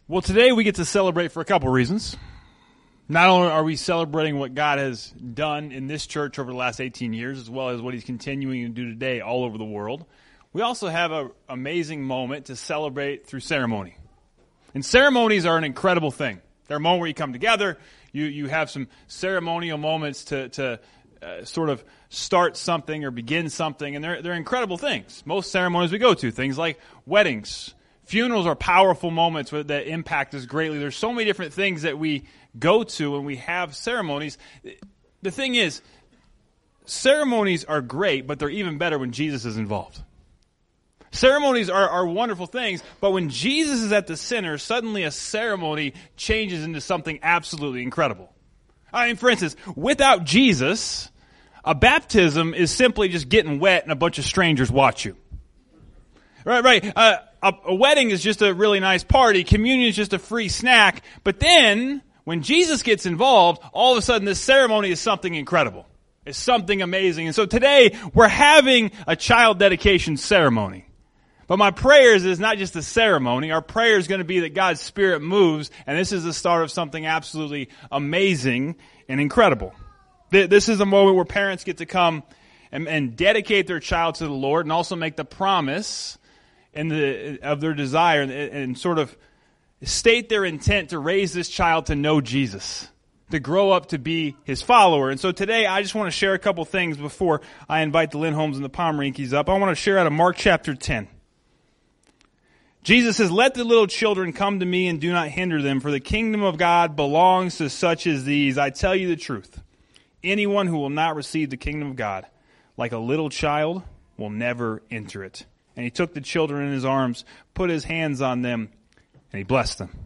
Well, today we get to celebrate for a couple reasons. Not only are we celebrating what God has done in this church over the last 18 years, as well as what he's continuing to do today all over the world, we also have an amazing moment to celebrate through ceremony. And ceremonies are an incredible thing. They're a moment where you come together, you have some ceremonial moments to sort of start something or begin something, and they're incredible things. Most ceremonies we go to, things like weddings. Funerals are powerful moments that impact us greatly. There's so many different things that we go to when we have ceremonies. The thing is, ceremonies are great, but they're even better when Jesus is involved. Ceremonies are wonderful things, but when Jesus is at the center, suddenly a ceremony changes into something absolutely incredible. I mean, for instance, without Jesus, a baptism is simply just getting wet and a bunch of strangers watch you. Right. A wedding is just a really nice party. Communion is just a free snack. But then, when Jesus gets involved, all of a sudden this ceremony is something incredible. It's something amazing. And so today, we're having a child dedication ceremony. But my prayer is not just a ceremony. Our prayer is going to be that God's Spirit moves, and this is the start of something absolutely amazing and incredible. This is a moment where parents get to come and dedicate their child to the Lord and also make the promise of their desire and sort of state their intent to raise this child to know Jesus, to grow up to be his follower. And so today I just want to share a couple things before I invite the Lindholms and the Pomerinkis up. I want to share out of Mark chapter 10. Jesus says, "Let the little children come to me and do not hinder them, for the kingdom of God belongs to such as these. I tell you the truth. Anyone who will not receive the kingdom of God like a little child will never enter it." And he took the children in his arms, put his hands on them, and he blessed them.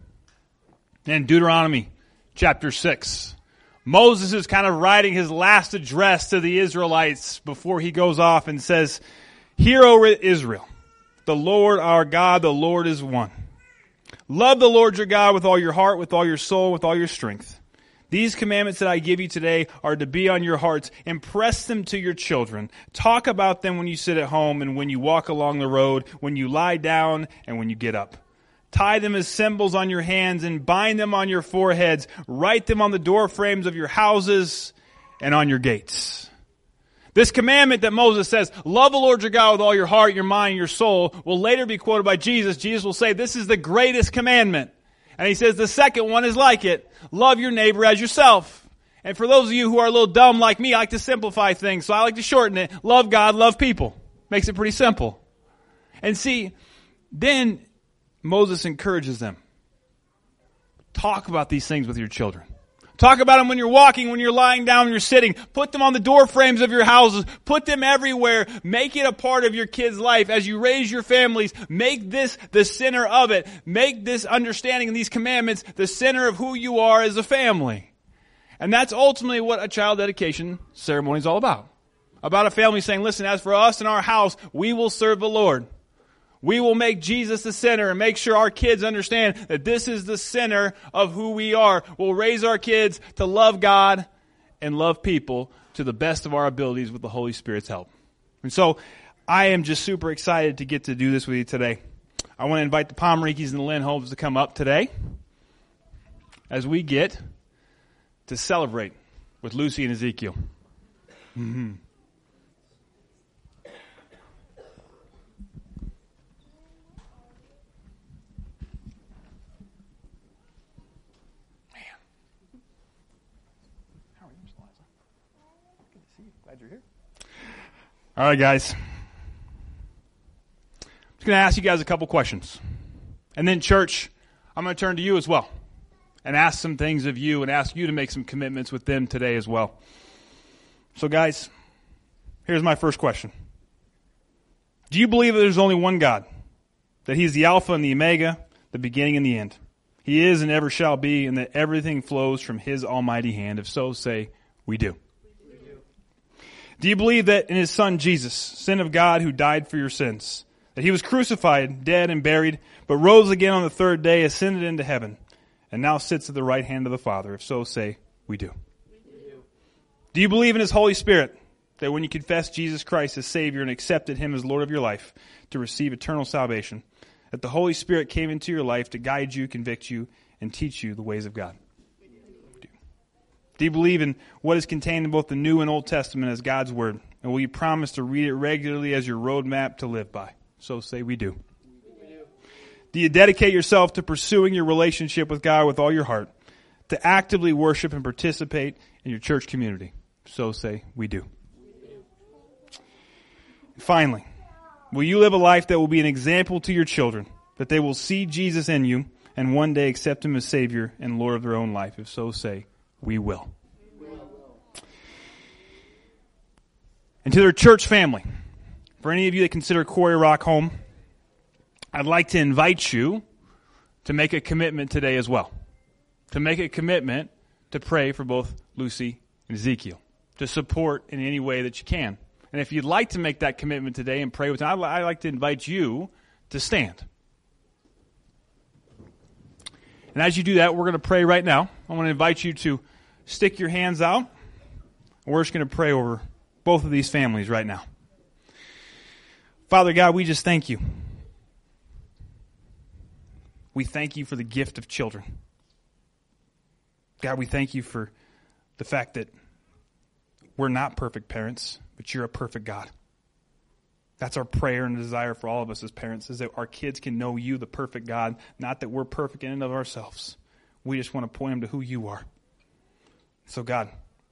And Deuteronomy chapter 6. Moses is kind of writing his last address to the Israelites before he goes off and says, "Hear, O Israel, the Lord our God, the Lord is one. Love the Lord your God with all your heart, with all your soul, with all your strength. These commandments that I give you today are to be on your hearts. Impress them to your children. Talk about them when you sit at home and when you walk along the road, when you lie down and when you get up. Tie them as symbols on your hands and bind them on your foreheads. Write them on the door frames of your houses and on your gates." This commandment that Moses says, love the Lord your God with all your heart, your mind, your soul, will later be quoted by Jesus. Jesus will say, this is the greatest commandment. And he says the second one is like it. Love your neighbor as yourself. And for those of you who are a little dumb like me, I like to simplify things, so I like to shorten it. Love God, love people. Makes it pretty simple. And see, then Moses encourages them. Talk about these things with your children. Talk about them when you're walking, when you're lying down, when you're sitting. Put them on the door frames of your houses. Put them everywhere. Make it a part of your kids' life. As you raise your families, make this the center of it. Make this understanding of these commandments the center of who you are as a family. And that's ultimately what a child dedication ceremony is all about. About a family saying, listen, as for us and our house, we will serve the Lord. We will make Jesus the center and make sure our kids understand that this is the center of who we are. We'll raise our kids to love God and love people to the best of our abilities with the Holy Spirit's help. And so I am just super excited to get to do this with you today. I want to invite the Pomerinkis and the Lindholms to come up today as we get to celebrate with Lucy and Ezekiel. Mm-hmm. All right, guys. I'm just going to ask you guys a couple questions. And then, church, I'm going to turn to you as well and ask some things of you and ask you to make some commitments with them today as well. So, guys, here's my first question. Do you believe that there's only one God? That He's the Alpha and the Omega, the beginning and the end? He is and ever shall be, and that everything flows from His almighty hand? If so, say, we do. Do you believe that in His Son Jesus, Son of God who died for your sins, that He was crucified, dead, and buried, but rose again on the third day, ascended into heaven, and now sits at the right hand of the Father? If so, say, we do. Do you believe in His Holy Spirit, that when you confess Jesus Christ as Savior and accepted Him as Lord of your life, to receive eternal salvation, that the Holy Spirit came into your life to guide you, convict you, and teach you the ways of God? Do you believe in what is contained in both the New and Old Testament as God's Word? And will you promise to read it regularly as your roadmap to live by? So say we do. Do you dedicate yourself to pursuing your relationship with God with all your heart, to actively worship and participate in your church community? So say we do. Finally, will you live a life that will be an example to your children, that they will see Jesus in you and one day accept Him as Savior and Lord of their own life? If so, say we will. And to their church family, for any of you that consider Quarry Rock home, I'd like to invite you to make a commitment today as well. To make a commitment to pray for both Lucy and Ezekiel. To support in any way that you can. And if you'd like to make that commitment today and pray with them, I'd like to invite you to stand. And as you do that, we're going to pray right now. I want to invite you to stick your hands out. And we're just going to pray over both of these families right now. Father God, we just thank you. We thank you for the gift of children. God, we thank you for the fact that we're not perfect parents, but you're a perfect God. That's our prayer and desire for all of us as parents, is that our kids can know you, the perfect God, not that we're perfect in and of ourselves. We just want to point them to who you are. So God,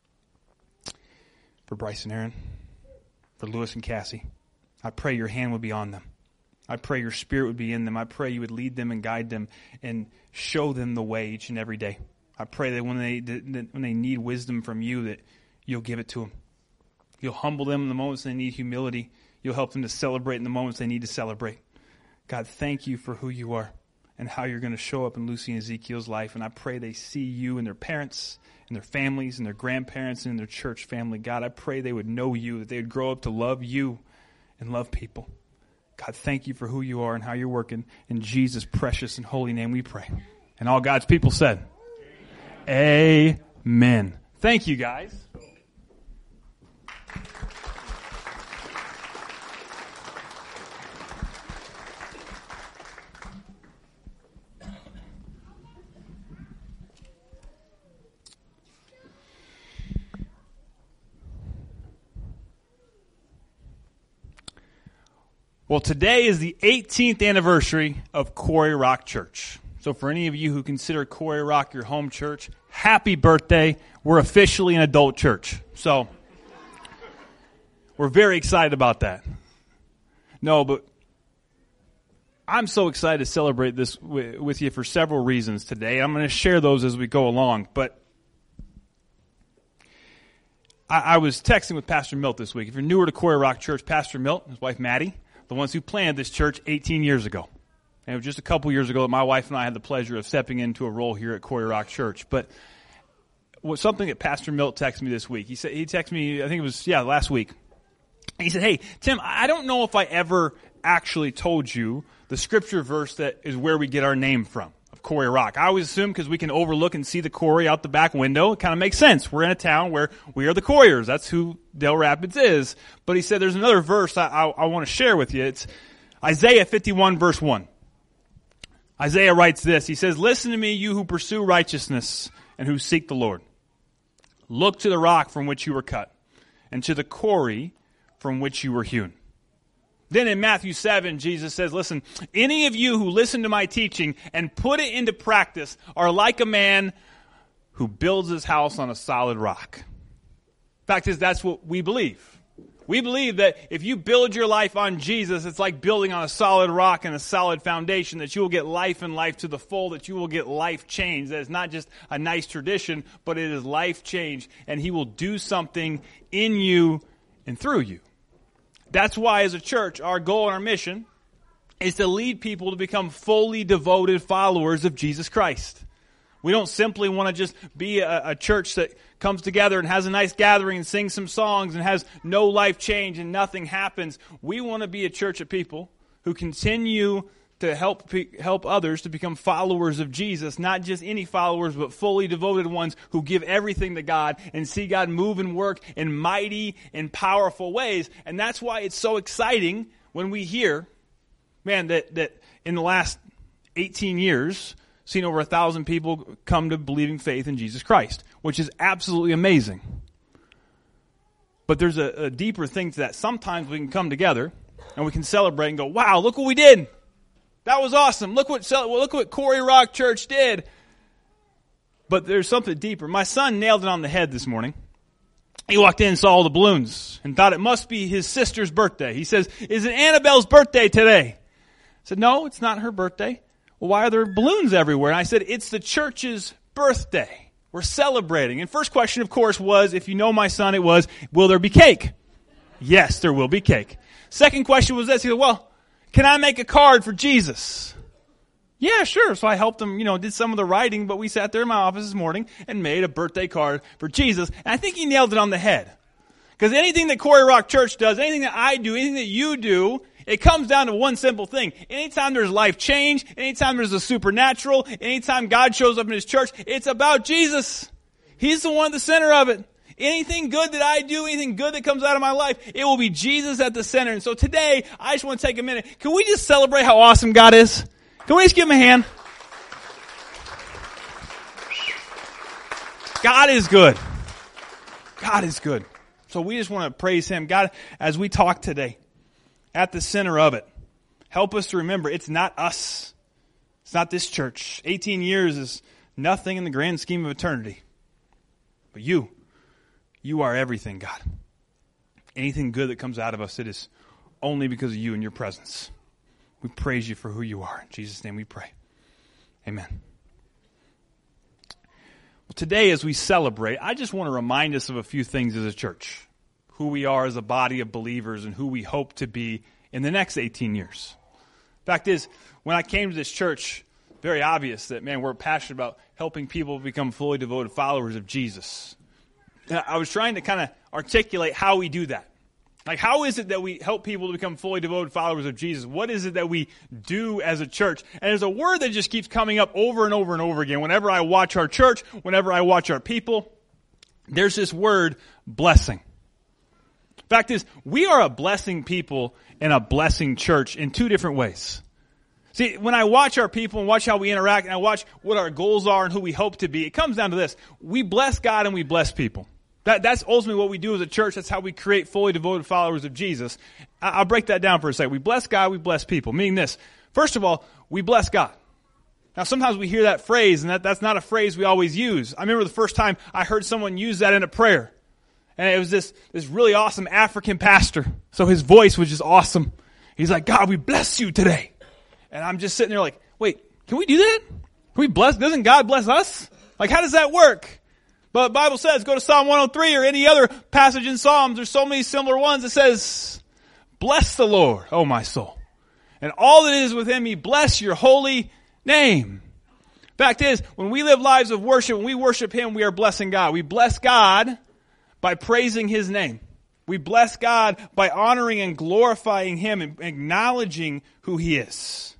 for Bryce and Aaron, for Lewis and Cassie, I pray your hand would be on them. I pray your Spirit would be in them. I pray you would lead them and guide them and show them the way each and every day. I pray that when they need wisdom from you, that you'll give it to them. You'll humble them in the moments they need humility. You'll help them to celebrate in the moments they need to celebrate. God, thank you for who you are and how you're going to show up in Lucy and Ezekiel's life. And I pray they see you and their parents and their families and their grandparents and their church family. God, I pray they would know you, that they would grow up to love you and love people. God, thank you for who you are and how you're working. In Jesus' precious and holy name we pray. And all God's people said, Amen. Thank you, guys. Well, today is the 18th anniversary of Quarry Rock Church. So for any of you who consider Quarry Rock your home church, happy birthday. We're officially an adult church. So we're very excited about that. No, but I'm so excited to celebrate this with you for several reasons today. I'm going to share those as we go along. But I was texting with Pastor Milt this week. If you're newer to Quarry Rock Church, Pastor Milt and his wife Maddie, the ones who planted this church 18 years ago. And it was just a couple years ago that my wife and I had the pleasure of stepping into a role here at Quarry Rock Church. But something that Pastor Milt texted me this week. He texted me, I think it was, last week. He said, hey, Tim, I don't know if I ever actually told you the scripture verse that is where we get our name from, of Quarry Rock. I always assume because we can overlook and see the quarry out the back window, it kind of makes sense. We're in a town where we are the Quarriers. That's who Dale Rapids is. But he said there's another verse I want to share with you. It's Isaiah 51 verse 1. Isaiah writes this. He says, listen to me, you who pursue righteousness and who seek the Lord. Look to the rock from which you were cut and to the quarry from which you were hewn. Then in Matthew 7, Jesus says, listen, any of you who listen to my teaching and put it into practice are like a man who builds his house on a solid rock. Fact is, that's what we believe. We believe that if you build your life on Jesus, it's like building on a solid rock and a solid foundation, that you will get life and life to the full, that you will get life change. That is not just a nice tradition, but it is life change. And he will do something in you and through you. That's why as a church, our goal and our mission is to lead people to become fully devoted followers of Jesus Christ. We don't simply want to just be a church that comes together and has a nice gathering and sings some songs and has no life change and nothing happens. We want to be a church of people who continue to help others to become followers of Jesus, not just any followers, but fully devoted ones who give everything to God and see God move and work in mighty and powerful ways. And that's why it's so exciting when we hear, man, that in the last 18 years, seen over 1,000 people come to believing faith in Jesus Christ, which is absolutely amazing. But there's a deeper thing to that. Sometimes we can come together and we can celebrate and go, wow, look what we did. That was awesome. Look what Quarry Rock Church did. But there's something deeper. My son nailed it on the head this morning. He walked in and saw all the balloons and thought it must be his sister's birthday. He says, is it Annabelle's birthday today? I said, no, it's not her birthday. Well, why are there balloons everywhere? And I said, it's the church's birthday. We're celebrating. And first question, of course, was, if you know my son, it was, will there be cake? Yes, there will be cake. Second question was this. He said, well, can I make a card for Jesus? Yeah, sure. So I helped him, did some of the writing, but we sat there in my office this morning and made a birthday card for Jesus. And I think he nailed it on the head. Because anything that Quarry Rock Church does, anything that I do, anything that you do, it comes down to one simple thing. Anytime there's life change, anytime there's a supernatural, anytime God shows up in His church, it's about Jesus. He's the one at the center of it. Anything good that I do, anything good that comes out of my life, it will be Jesus at the center. And so today, I just want to take a minute. Can we just celebrate how awesome God is? Can we just give Him a hand? God is good. God is good. So we just want to praise Him. God, as we talk today, at the center of it, help us to remember it's not us. It's not this church. 18 years is nothing in the grand scheme of eternity. But you are everything, God. Anything good that comes out of us, it is only because of you and your presence. We praise you for who you are. In Jesus' name we pray. Amen. Well, today as we celebrate, I just want to remind us of a few things as a church. Who we are as a body of believers and who we hope to be in the next 18 years. Fact is, when I came to this church, very obvious that, we're passionate about helping people become fully devoted followers of Jesus. And I was trying to kind of articulate how we do that. Like, how is it that we help people to become fully devoted followers of Jesus? What is it that we do as a church? And there's a word that just keeps coming up over and over and over again. Whenever I watch our church, whenever I watch our people, there's this word, blessing. Fact is, we are a blessing people and a blessing church in two different ways. See, when I watch our people and watch how we interact and I watch what our goals are and who we hope to be, it comes down to this. We bless God and we bless people. That's ultimately what we do as a church. That's how we create fully devoted followers of Jesus. I'll break that down for a second. We bless God, we bless people. Meaning this. First of all, we bless God. Now, sometimes we hear that phrase, and that's not a phrase we always use. I remember the first time I heard someone use that in a prayer. And it was this really awesome African pastor. So his voice was just awesome. He's like, God, we bless you today. And I'm just sitting there like, wait, can we do that? Can we bless? Doesn't God bless us? Like, how does that work? But the Bible says, go to Psalm 103 or any other passage in Psalms. There's so many similar ones. It says, bless the Lord, O my soul. And all that is within me, bless your holy name. Fact is, when we live lives of worship, when we worship Him, we are blessing God. We bless God by praising His name. We bless God by honoring and glorifying Him and acknowledging who He is.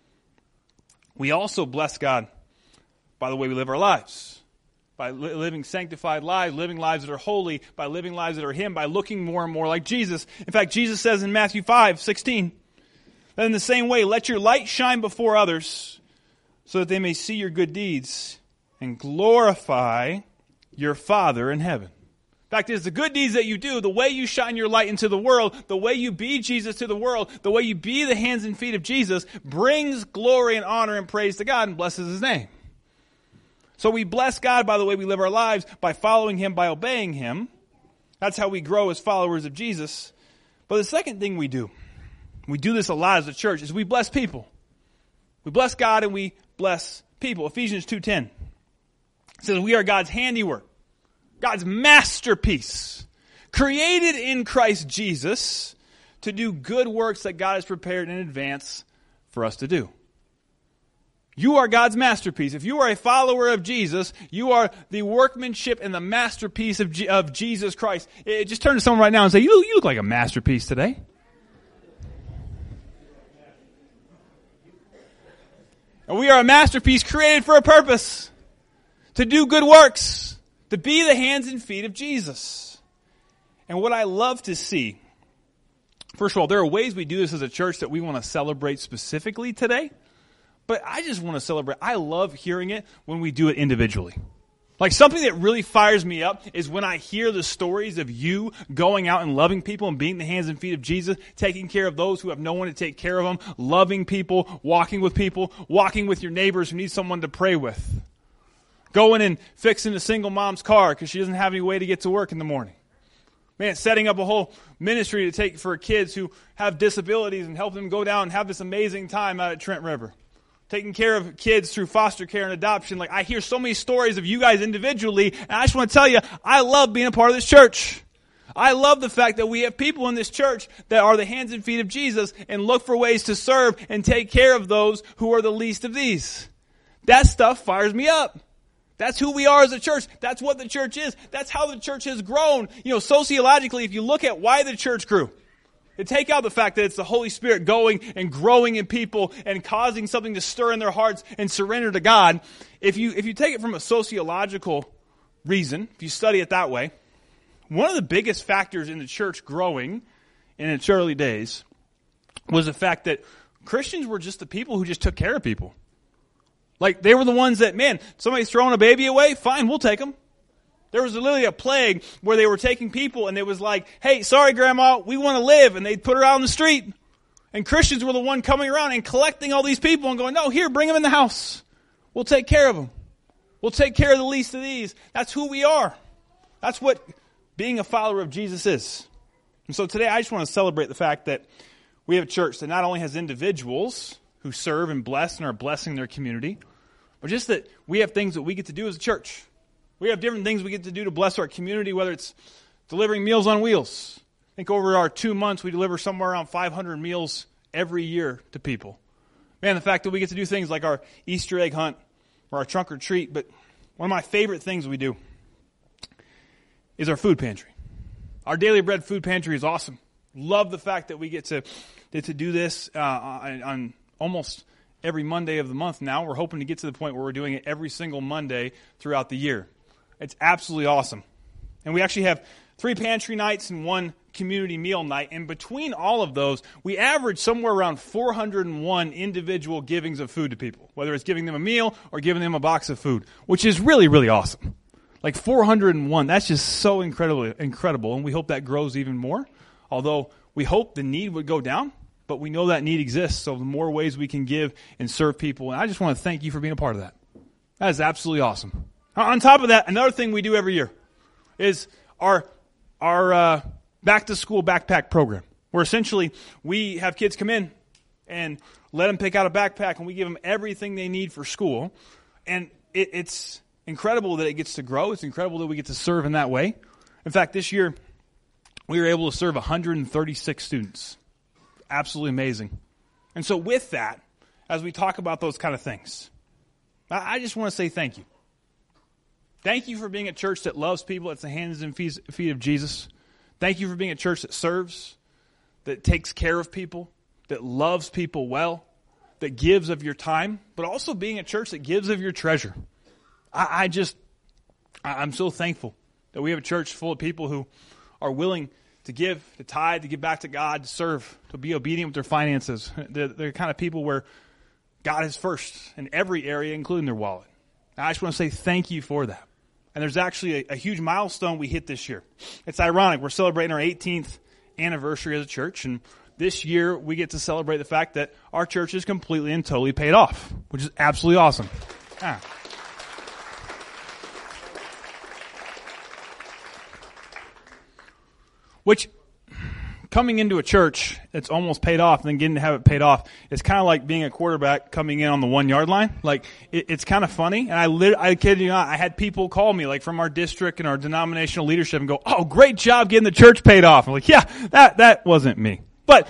We also bless God by the way we live our lives. By living sanctified lives, living lives that are holy, by living lives that are Him, by looking more and more like Jesus. In fact, Jesus says in Matthew 5:16, that in the same way, let your light shine before others so that they may see your good deeds and glorify your Father in heaven. Fact is, the good deeds that you do, the way you shine your light into the world, the way you be Jesus to the world, the way you be the hands and feet of Jesus, brings glory and honor and praise to God and blesses His name. So we bless God by the way we live our lives, by following Him, by obeying Him. That's how we grow as followers of Jesus. But the second thing we do this a lot as a church, is we bless people. We bless God and we bless people. Ephesians 2:10 says we are God's handiwork, God's masterpiece, created in Christ Jesus to do good works that God has prepared in advance for us to do. You are God's masterpiece. If you are a follower of Jesus, you are the workmanship and the masterpiece of Jesus Christ. Just turn to someone right now and say, you look like a masterpiece today. And we are a masterpiece created for a purpose. To do good works. To be the hands and feet of Jesus. And what I love to see First of all, there are ways we do this as a church that we want to celebrate specifically today. But I just want to celebrate. I love hearing it when we do it individually. Like something that really fires me up is when I hear the stories of you going out and loving people and being the hands and feet of Jesus, taking care of those who have no one to take care of them, loving people, walking with your neighbors who need someone to pray with. Going and fixing a single mom's car because she doesn't have any way to get to work in the morning. Man, setting up a whole ministry to take for kids who have disabilities and help them go down and have this amazing time out at Trent River. Taking care of kids through foster care and adoption. Like, I hear so many stories of you guys individually, and I just want to tell you, I love being a part of this church. I love the fact that we have people in this church that are the hands and feet of Jesus and look for ways to serve and take care of those who are the least of these. That stuff fires me up. That's who we are as a church. That's what the church is. That's how the church has grown. Sociologically, if you look at why the church grew, to take out the fact that it's the Holy Spirit going and growing in people and causing something to stir in their hearts and surrender to God. If you take it from a sociological reason, if you study it that way, one of the biggest factors in the church growing in its early days was the fact that Christians were just the people who just took care of people. Like, they were the ones that, man, somebody's throwing a baby away, fine, we'll take them. There was literally a plague where they were taking people and it was like, hey, sorry, Grandma, we want to live. And they'd put her out on the street. And Christians were the one coming around and collecting all these people and going, no, here, bring them in the house. We'll take care of them. We'll take care of the least of these. That's who we are. That's what being a follower of Jesus is. And so today I just want to celebrate the fact that we have a church that not only has individuals who serve and bless and are blessing their community, but just that we have things that we get to do as a church. We have different things we get to do to bless our community, whether it's delivering Meals on Wheels. I think over our 2 months, we deliver somewhere around 500 meals every year to people. Man, the fact that we get to do things like our Easter egg hunt or our trunk or treat, but one of my favorite things we do is our food pantry. Our Daily Bread food pantry is awesome. Love the fact that we get to do this on almost every Monday of the month now. We're hoping to get to the point where we're doing it every single Monday throughout the year. It's absolutely awesome. And we actually have 3 pantry nights and 1 community meal night. And between all of those, we average somewhere around 401 individual givings of food to people, whether it's giving them a meal or giving them a box of food, which is really, really awesome. Like 401, that's just so incredible. And we hope that grows even more. Although we hope the need would go down, but we know that need exists. So the more ways we can give and serve people. And I just want to thank you for being a part of that. That is absolutely awesome. On top of that, another thing we do every year is our back-to-school backpack program, where essentially we have kids come in and let them pick out a backpack, and we give them everything they need for school. And it's incredible that it gets to grow. It's incredible that we get to serve in that way. In fact, this year, we were able to serve 136 students. Absolutely amazing. And so with that, as we talk about those kind of things, I just want to say thank you. Thank you for being a church that loves people. It's the hands and feet of Jesus. Thank you for being a church that serves, that takes care of people, that loves people well, that gives of your time, but also being a church that gives of your treasure. I'm so thankful that we have a church full of people who are willing to give, to tithe, to give back to God, to serve, to be obedient with their finances. They're the kind of people where God is first in every area, including their wallet. I just want to say thank you for that. And there's actually a huge milestone we hit this year. It's ironic. We're celebrating our 18th anniversary as a church, and this year we get to celebrate the fact that our church is completely and totally paid off, which is absolutely awesome. Which, coming into a church that's almost paid off and then getting to have it paid off, it's kind of like being a quarterback coming in on the 1 yard line. Like, it's kind of funny. And I kid you not, I had people call me, like, from our district and our denominational leadership and go, oh, great job getting the church paid off. I'm like, yeah, that wasn't me. But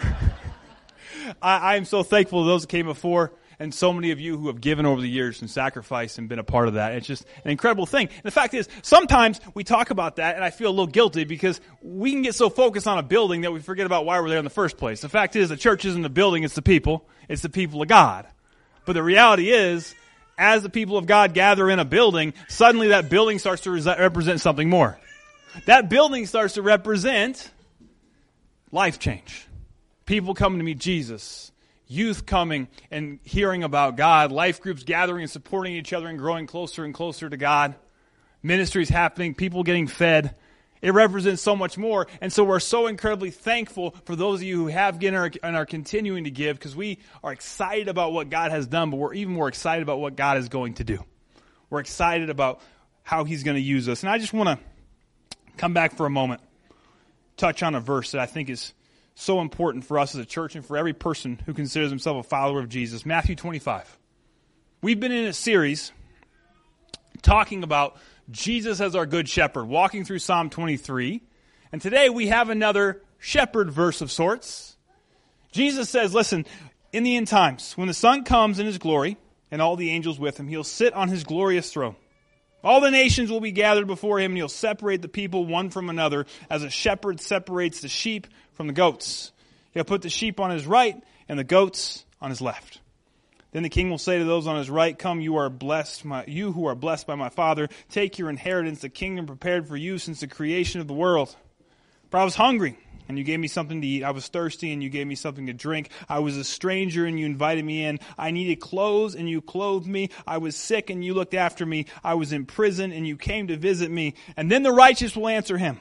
I'm so thankful to those that came before, and so many of you who have given over the years and sacrificed and been a part of that. It's just an incredible thing. And the fact is, sometimes we talk about that, and I feel a little guilty because we can get so focused on a building that we forget about why we're there in the first place. The fact is, the church isn't the building, it's the people. It's the people of God. But the reality is, as the people of God gather in a building, suddenly that building starts to represent something more. That building starts to represent life change. People coming to meet Jesus. Youth coming and hearing about God. Life groups gathering and supporting each other and growing closer and closer to God. Ministries happening. People getting fed. It represents so much more. And so we're so incredibly thankful for those of you who have given and are continuing to give, because we are excited about what God has done, but we're even more excited about what God is going to do. We're excited about how He's going to use us. And I just want to come back for a moment, touch on a verse that I think is so important for us as a church and for every person who considers himself a follower of Jesus. Matthew 25. We've been in a series talking about Jesus as our good shepherd, walking through Psalm 23. And today we have another shepherd verse of sorts. Jesus says, listen, in the end times, when the Son comes in His glory and all the angels with Him, He'll sit on His glorious throne. All the nations will be gathered before Him, and He'll separate the people one from another as a shepherd separates the sheep from the goats. He'll put the sheep on His right and the goats on His left. Then the King will say to those on His right, come, you who are blessed by my Father, take your inheritance, the kingdom prepared for you since the creation of the world. For I was hungry, and you gave me something to eat. I was thirsty, and you gave me something to drink. I was a stranger, and you invited me in. I needed clothes, and you clothed me. I was sick, and you looked after me. I was in prison, and you came to visit me. And then the righteous will answer Him,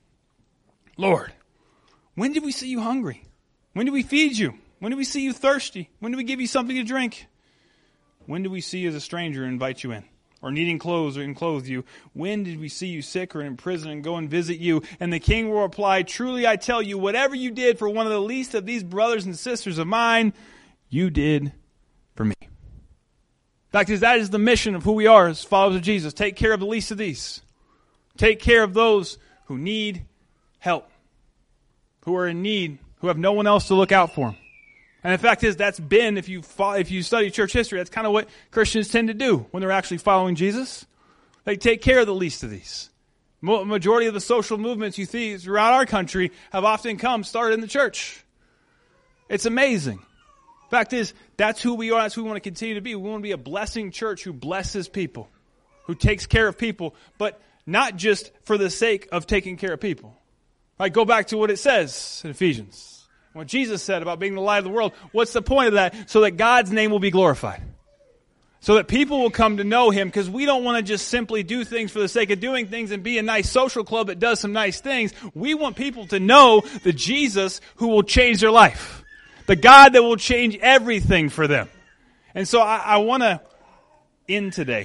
Lord, when did we see you hungry? When did we feed you? When did we see you thirsty? When did we give you something to drink? When did we see you as a stranger and invite you in? Or needing clothes and clothe you? When did we see you sick or in prison and go and visit you? And the King will reply, truly I tell you, whatever you did for one of the least of these brothers and sisters of mine, you did for me. The fact is, that is the mission of who we are as followers of Jesus. Take care of the least of these. Take care of those who need help, who are in need, who have no one else to look out for them. And the fact is, that's been, if you study church history, that's kind of what Christians tend to do when they're actually following Jesus. They take care of the least of these. Majority of the social movements you see throughout our country have often started in the church. It's amazing. Fact is, that's who we are. That's who we want to continue to be. We want to be a blessing church who blesses people, who takes care of people, but not just for the sake of taking care of people. Like, go back to what it says in Ephesians. What Jesus said about being the light of the world. What's the point of that? So that God's name will be glorified. So that people will come to know Him, because we don't want to just simply do things for the sake of doing things and be a nice social club that does some nice things. We want people to know the Jesus who will change their life. The God that will change everything for them. And so I want to end today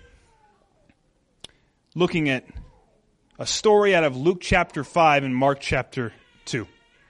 looking at a story out of Luke chapter 5 and Mark chapter 2.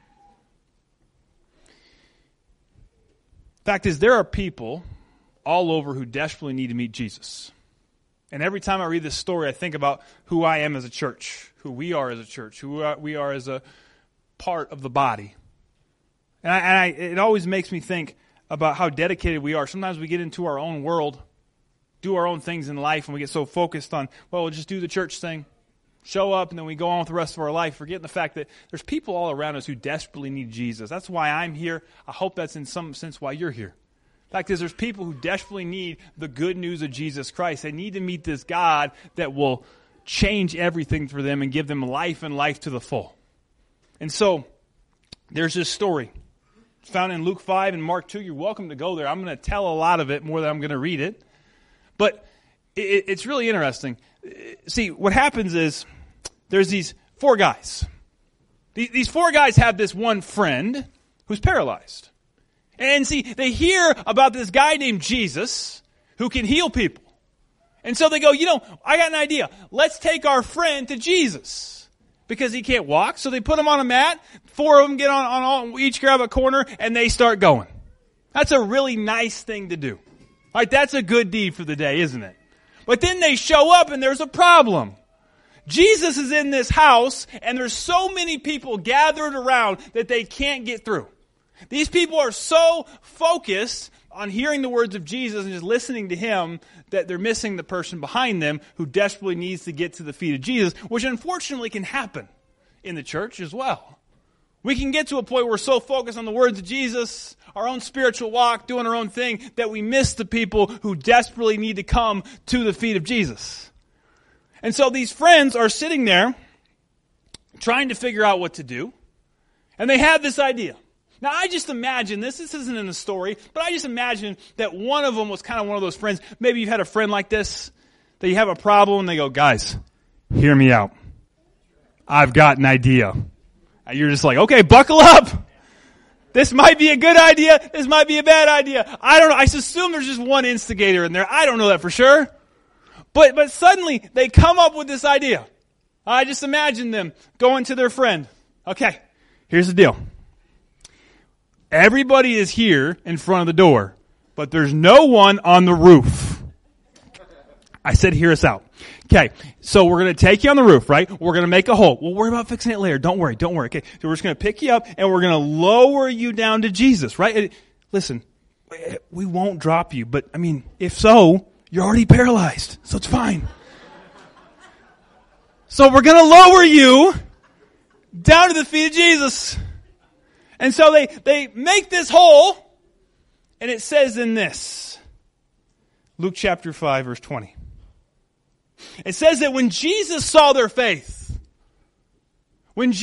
Fact is, there are people all over who desperately need to meet Jesus. And every time I read this story, I think about who I am as a church, who we are as a church, who we are as a part of the body. And it always makes me think about how dedicated we are. Sometimes we get into our own world, do our own things in life, and we get so focused on, well, we'll just do the church thing, show up, and then we go on with the rest of our life, forgetting the fact that there's people all around us who desperately need Jesus. That's why I'm here. I hope that's in some sense why you're here. The fact is, there's people who desperately need the good news of Jesus Christ. They need to meet this God that will change everything for them and give them life and life to the full. And so, there's this story. It's found in Luke 5 and Mark 2. You're welcome to go there. I'm going to tell a lot of it more than I'm going to read it. But it's really interesting. See, what happens is there's these 4 guys. These 4 guys have this one friend who's paralyzed. And see, they hear about this guy named Jesus who can heal people. And so they go, I got an idea. Let's take our friend to Jesus. Because he can't walk, so they put him on a mat. 4 of them get on each grab a corner, and they start going. That's a really nice thing to do. Right? That's a good deed for the day, isn't it? But then they show up and there's a problem. Jesus is in this house and there's so many people gathered around that they can't get through. These people are so focused on hearing the words of Jesus and just listening to Him that they're missing the person behind them who desperately needs to get to the feet of Jesus, which unfortunately can happen in the church as well. We can get to a point where we're so focused on the words of Jesus, our own spiritual walk, doing our own thing, that we miss the people who desperately need to come to the feet of Jesus. And so these friends are sitting there trying to figure out what to do. And they had this idea. Now, I just imagine, this isn't in the story, but I just imagine that one of them was kind of one of those friends. Maybe you've had a friend like this, that you have a problem, and they go, guys, hear me out. I've got an idea. And you're just like, okay, buckle up. This might be a good idea. This might be a bad idea. I don't know. I assume there's just one instigator in there. I don't know that for sure. But suddenly, they come up with this idea. I just imagine them going to their friend. Okay, here's the deal. Everybody is here in front of the door, but there's no one on the roof. I said, hear us out. Okay, so we're going to take you on the roof, right? We're going to make a hole. We'll worry about fixing it later. Don't worry. Okay, so we're just going to pick you up, and we're going to lower you down to Jesus, right? And listen, we won't drop you, but, if so, you're already paralyzed, so it's fine. So we're going to lower you down to the feet of Jesus. And so they make this hole, and it says in this, Luke chapter 5, verse 20. It says that when Jesus saw their faith, he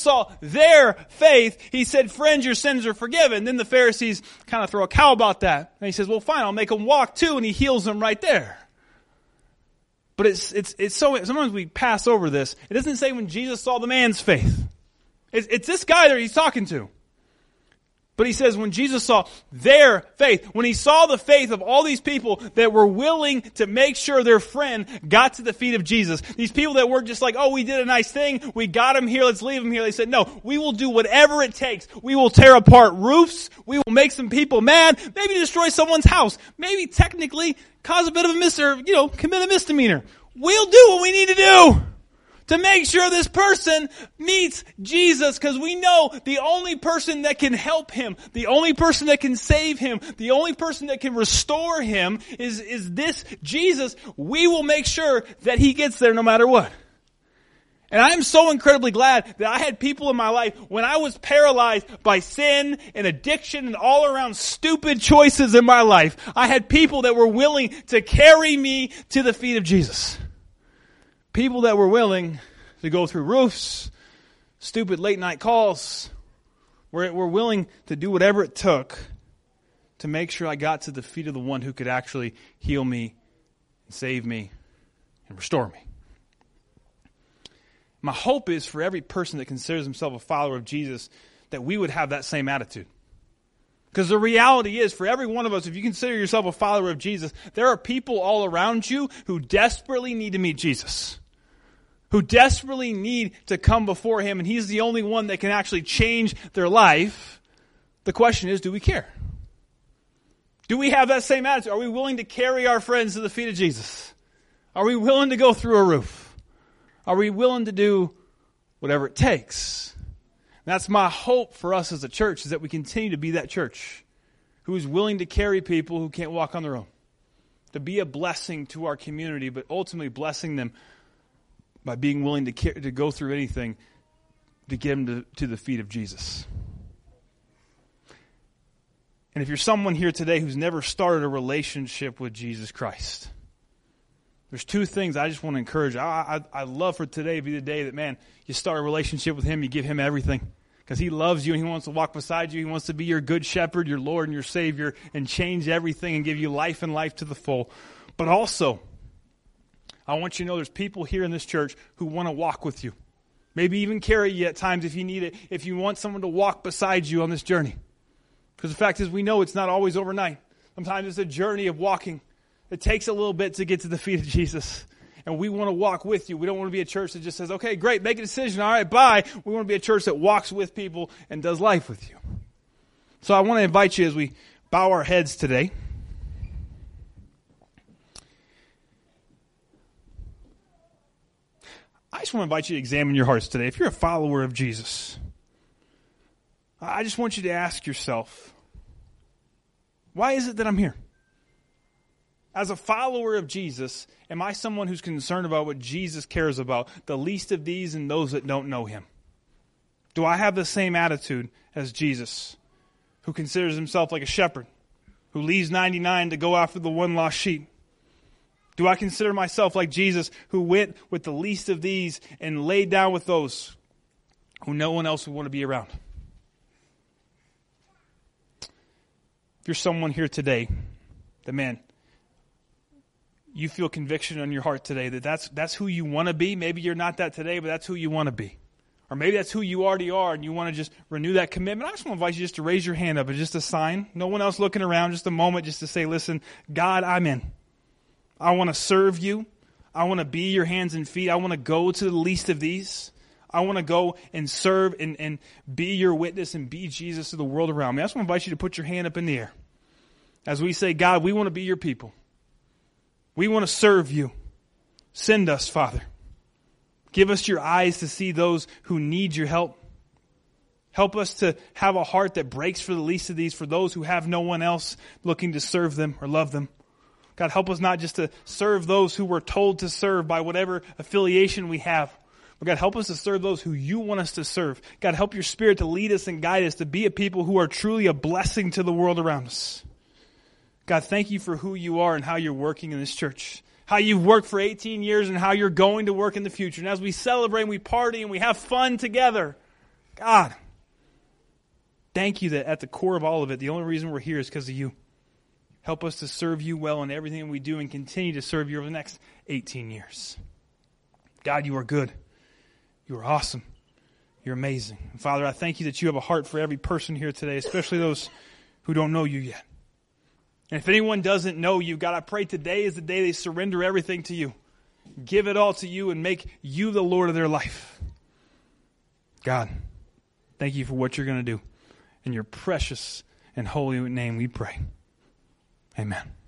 said, friends, your sins are forgiven. Then the Pharisees kind of throw a cow about that. And he says, well, fine, I'll make them walk too, and he heals them right there. But it's so, sometimes we pass over this. It doesn't say when Jesus saw the man's faith. It's this guy that he's talking to. But he says when Jesus saw their faith, when he saw the faith of all these people that were willing to make sure their friend got to the feet of Jesus, these people that weren't just like, oh, we did a nice thing, we got him here, let's leave him here. They said, no, we will do whatever it takes. We will tear apart roofs. We will make some people mad. Maybe destroy someone's house. Maybe technically cause a bit of commit a misdemeanor. We'll do what we need to do to make sure this person meets Jesus, because we know the only person that can help him, the only person that can save him, the only person that can restore him is this Jesus. We will make sure that he gets there no matter what. And I'm so incredibly glad that I had people in my life when I was paralyzed by sin and addiction and all around stupid choices in my life. I had people that were willing to carry me to the feet of Jesus. People that were willing to go through roofs, stupid late night calls, were willing to do whatever it took to make sure I got to the feet of the one who could actually heal me, and save me, and restore me. My hope is for every person that considers himself a follower of Jesus that we would have that same attitude. Because the reality is, for every one of us, if you consider yourself a follower of Jesus, there are people all around you who desperately need to meet Jesus. Who desperately need to come before him, and he's the only one that can actually change their life. The question is, do we care? Do we have that same attitude? Are we willing to carry our friends to the feet of Jesus? Are we willing to go through a roof? Are we willing to do whatever it takes? And that's my hope for us as a church, is that we continue to be that church who is willing to carry people who can't walk on their own. To be a blessing to our community, but ultimately blessing them by being willing to go through anything to get them to the feet of Jesus. And if you're someone here today who's never started a relationship with Jesus Christ, there's two things I just want to encourage. I love for today to be the day that, man, you start a relationship with him, you give him everything. Because he loves you and he wants to walk beside you. He wants to be your good shepherd, your Lord and your Savior, and change everything and give you life and life to the full. But also, I want you to know there's people here in this church who want to walk with you. Maybe even carry you at times if you need it, if you want someone to walk beside you on this journey. Because the fact is, we know it's not always overnight. Sometimes it's a journey of walking. It takes a little bit to get to the feet of Jesus. And we want to walk with you. We don't want to be a church that just says, okay, great, make a decision, all right, bye. We want to be a church that walks with people and does life with you. So I want to invite you as we bow our heads today. I just want to invite you to examine your hearts today. If you're a follower of Jesus, I just want you to ask yourself, why is it that I'm here? As a follower of Jesus, am I someone who's concerned about what Jesus cares about, the least of these and those that don't know him? Do I have the same attitude as Jesus, who considers himself like a shepherd, who leaves 99 to go after the one lost sheep? Do I consider myself like Jesus, who went with the least of these and laid down with those who no one else would want to be around? you're someone here today that, man, you feel conviction in your heart today that that's who you want to be. Maybe you're not that today, but that's who you want to be. Or maybe that's who you already are and you want to just renew that commitment. I just want to invite you just to raise your hand up. It's just a sign. No one else looking around, just a moment just to say, listen, God, I'm in. I want to serve you. I want to be your hands and feet. I want to go to the least of these. I want to go and serve and be your witness and be Jesus to the world around me. I just want to invite you to put your hand up in the air. As we say, God, we want to be your people. We want to serve you. Send us, Father. Give us your eyes to see those who need your help. Help us to have a heart that breaks for the least of these, for those who have no one else looking to serve them or love them. God, help us not just to serve those who we're told to serve by whatever affiliation we have. But God, help us to serve those who you want us to serve. God, help your Spirit to lead us and guide us to be a people who are truly a blessing to the world around us. God, thank you for who you are and how you're working in this church. How you've worked for 18 years and how you're going to work in the future. And as we celebrate and we party and we have fun together, God, thank you that at the core of all of it, the only reason we're here is because of you. Help us to serve you well in everything we do and continue to serve you over the next 18 years. God, you are good. You are awesome. You're amazing. And Father, I thank you that you have a heart for every person here today, especially those who don't know you yet. And if anyone doesn't know you, God, I pray today is the day they surrender everything to you. Give it all to you and make you the Lord of their life. God, thank you for what you're going to do. In your precious and holy name we pray. Amen.